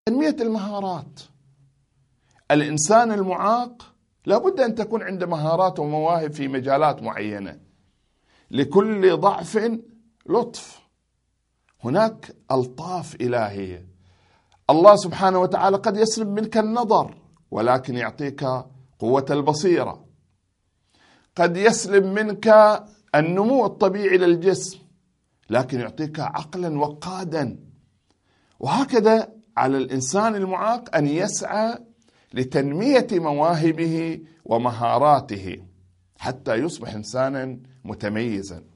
تنمية المهارات. الإنسان المعاق لابد أن تكون عنده مهارات ومواهب في مجالات معينة. لكل ضعف لطف، هناك ألطاف إلهية. الله سبحانه وتعالى قد يسلب منك النظر ولكن يعطيك قوة البصيرة، قد يسلب منك النمو الطبيعي للجسم لكن يعطيك عقلا وقادا. وهكذا على الإنسان المعاق أن يسعى لتنمية مواهبه ومهاراته حتى يصبح إنسانا متميزا.